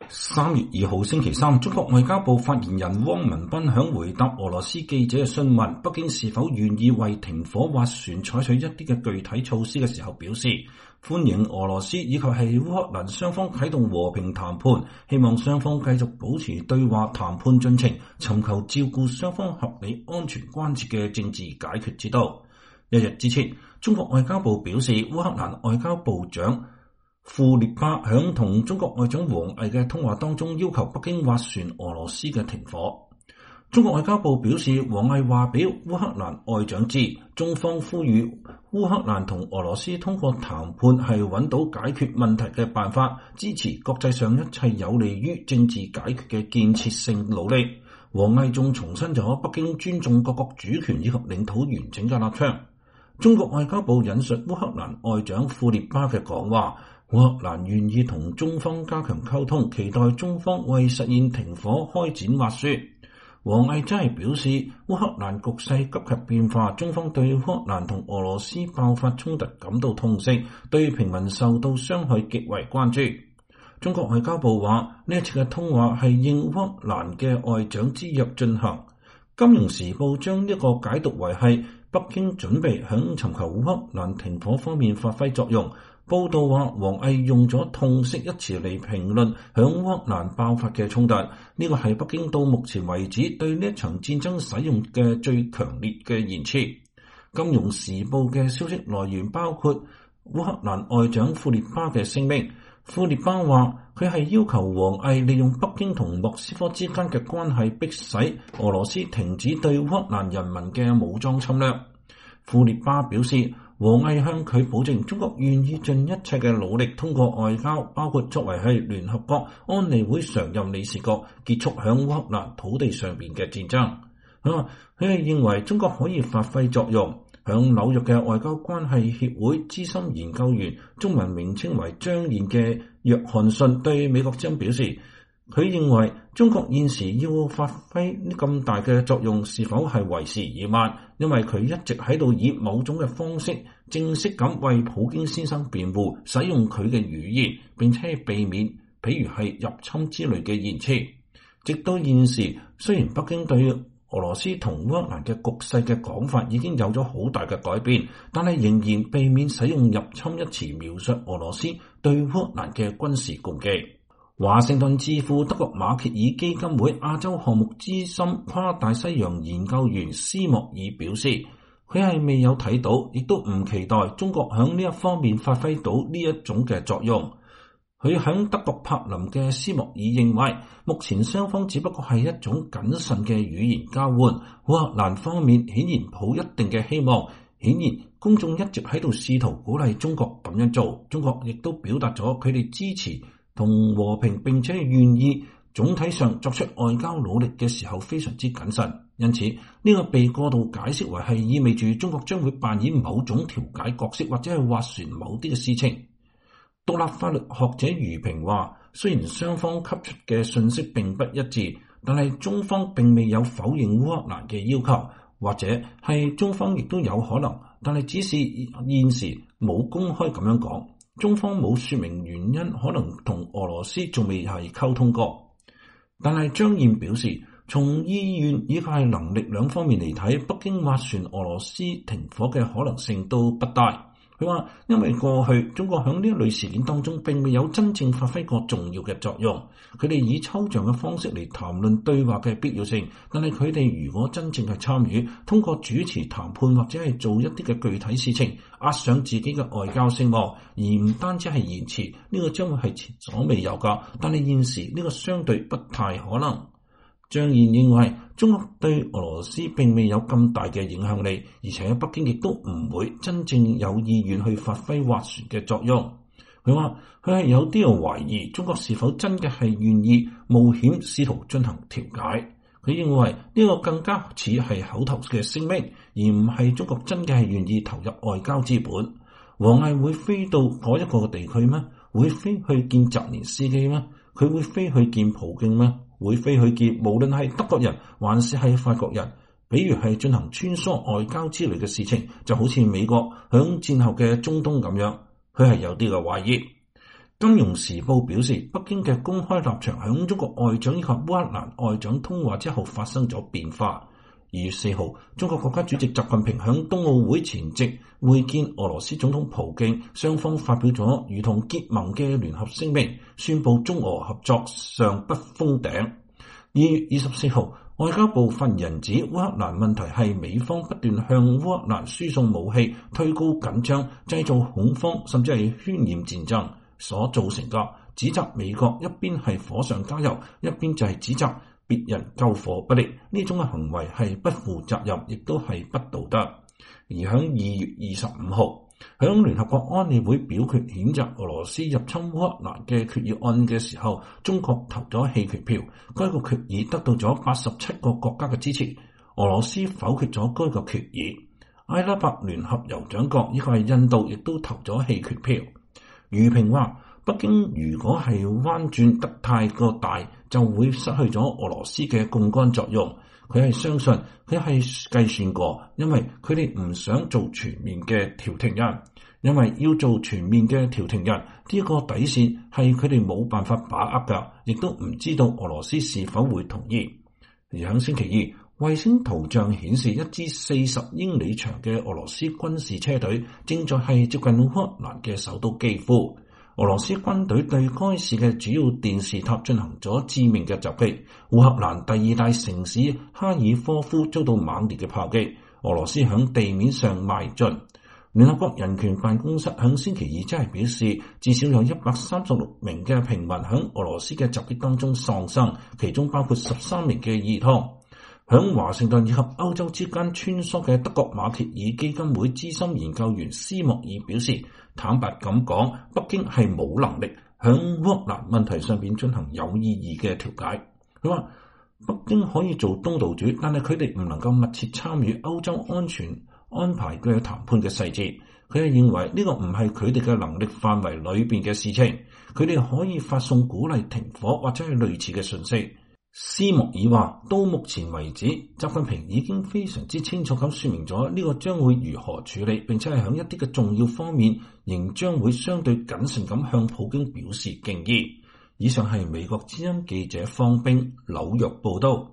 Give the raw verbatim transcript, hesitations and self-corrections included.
三月二號星期三，中國外交部發言人汪文斌響回答俄羅斯記者嘅詢問，北京是否願意為停火斡旋採取一啲嘅具體措施嘅時候表示，歡迎俄羅斯以及係烏克蘭雙方啟動和平談判，希望雙方繼續保持對話談判進程，尋求照顧雙方合理安全關切嘅政治解決之道。一日之前，中國外交部表示，烏克蘭外交部長庫列巴響同中國外長王毅嘅通話當中要求北京斡旋俄羅斯嘅停火。中國外交部表示，王毅話俾烏克蘭外長知，中方呼籲烏克蘭同俄羅斯通過談判係揾到解決問題嘅辦法，支持國際上一切有利於政治解決嘅建設性努力。王毅仲重申咗北京尊重各國主權以及領土完整嘅立場。中國外交部引述烏克蘭外長庫列巴嘅講話，烏克蘭願意同中方加強溝通，期待中方為實現停火開展斡旋。王毅真係表示，烏克蘭局勢急劇變化，中方對烏克蘭同俄羅斯爆發衝突感到痛惜，對平民受到傷害極為關注。中國外交部話，呢一次嘅通話係應烏克蘭嘅外長之約進行。金融時報將呢個解讀為係北京準備響尋求烏克蘭停火方面發揮作用。報道話，王毅用咗痛惜一詞嚟評論響烏克蘭爆發嘅衝突，呢個係北京到目前為止對呢一場戰爭使用嘅最強烈嘅言辭。金融時報嘅消息來源包括烏克蘭外長庫列巴嘅聲明。庫列巴話，佢係要求王毅利用北京同莫斯科之間嘅關係，迫使俄羅斯停止對烏克蘭人民嘅武裝侵略。庫列巴表示，王毅向佢保證，中國願意盡一切嘅努力，通過外交，包括作為係聯合國安理會常任理事國，結束響烏克蘭土地上邊嘅戰爭。啊，佢係認為中國可以發揮作用。響紐約嘅外交關係協會資深研究員，中文名稱為張燕嘅約翰遜對美國之音表示，佢認為中國現時要發揮呢咁大嘅作用，是否係為時已晚？因為佢一直喺度以某種嘅方式正式咁為普京先生辯護，使用佢嘅語言，並且避免譬如係入侵之類嘅言辭。直到現時，雖然北京對俄羅斯同烏克蘭嘅局勢嘅講法已經有咗好大嘅改變，但係仍然避免使用入侵一詞描述俄羅斯對烏克蘭嘅軍事攻擊。華盛頓智庫德國馬歇爾基金會亞洲項目資深跨大西洋研究員斯莫爾表示，佢係未有睇到，亦都唔期待中國響呢一方面發揮到呢一種嘅作用。佢響德國柏林嘅斯莫爾認為，目前雙方只不過係一種謹慎嘅語言交換。烏克蘭方面顯然抱一定嘅希望，顯然公眾一直喺度試圖鼓勵中國咁樣做。中國亦都表達咗佢哋支持同和平，並且願意總體上作出外交努力嘅時候非常之謹慎。因此呢個被過度解釋為係意味住中國將會扮演某種調解角色，或者係斡旋某啲嘅事情。獨立法律學者余平話，雖然雙方給出嘅信息並不一致，但係中方並未有否認烏克蘭嘅要求，或者係中方亦都有可能，但係只是現時冇公開咁樣講。中方冇說明原因，可能同俄羅斯仲未係溝通過。但係張燕表示，從意願以及係能力兩方面嚟睇，北京斡旋俄羅斯停火嘅可能性都不大。佢話，因為過去中國響呢一類事件當中並未有真正發揮過重要嘅作用，佢哋以抽象嘅方式嚟談論對話嘅必要性，但係佢哋如果真正係參與，通過主持談判或者係做一啲嘅具體事情，壓上自己嘅外交聲望，而唔單止係言辭，呢個將會係前所未有噶。但係現時呢個相對不太可能。張燕認為，中國對俄羅斯並未有咁大嘅影響力，而且北京亦都唔會真正有意願去發揮斡旋嘅作用。佢話佢係有啲人懷疑中國是否真嘅係願意冒險試圖進行調解。佢認為呢個更加似係口頭嘅聲明，而唔係中國真嘅係願意投入外交資本。王毅會飛到嗰一個地區咩？會飛去見澤連斯基咩？佢會飛去見普京咩？會飛去見無論係德國人還是係法國人，比如係進行穿梭外交之類嘅事情，就好似美國響戰後嘅中東咁樣，佢係有啲嘅懷疑。 金融時報表示，北京嘅公開立場響中國外長以及烏克蘭外長通話之後發生咗變化。二月四號，中國國家主席習近平響冬奧會前夕會見俄羅斯總統普京，雙方發表咗如同結盟嘅聯合聲明，宣布中俄合作尚不封頂。二月二十四號，外交部發言人指烏克蘭問題係美方不斷向烏克蘭輸送武器，推高緊張，製造恐慌，甚至係渲染戰爭所造成嘅，指責美國一邊係火上加油，一邊就係指責別人救火不力，呢種嘅行為係不負責任，亦都係不道德。而響二月二十五號，響聯合國安理會表決譴責俄羅斯入侵烏克蘭嘅決議案嘅時候，中國投咗棄權票，該個決議得到咗八十七個國家嘅支持，俄羅斯否決咗該個決議。阿拉伯聯合酋長國呢個係印度亦都投咗棄權票。余平話，北京如果係彎轉得太過大，就會失去咗俄羅斯嘅槓桿作用。佢係相信，佢係計算過，因為佢哋唔想做全面嘅調停人，因為要做全面嘅調停人，呢個底線係佢哋冇辦法把握㗎，亦都唔知道俄羅斯是否會同意。而喺星期二，衛星圖像顯示一支四十英里長嘅俄羅斯軍事車隊正在係接近烏克蘭嘅首都基輔。俄羅斯軍隊對該市嘅主要電視塔進行咗致命嘅襲擊。烏克蘭第二大城市哈爾科夫遭到猛烈嘅炮擊，俄羅斯響地面上邁進。聯合國人權辦公室響星期二真係表示，至少有一百三十六名嘅平民響俄羅斯嘅襲擊當中喪生，其中包括十三名嘅兒童。響華盛頓以及歐洲之間穿梭嘅德國馬歇爾基金會資深研究員斯莫爾表示，坦白咁講，北京係冇能力響烏克蘭問題上邊進行有意義嘅調解。佢話北京可以做東道主，但係佢哋唔能夠密切參與歐洲安全安排嘅談判嘅細節。佢係認為呢個唔係佢哋嘅能力範圍裏邊嘅事情，佢哋可以發送鼓勵停火或者係類似嘅訊息。斯莫爾話，到目前為止，習近平已經非常之清楚咁說明咗呢個將會如何處理，並且係喺一啲嘅重要方面，仍將會相對謹慎咁向普京表示敬意。以上係美國之音記者方冰紐約報道。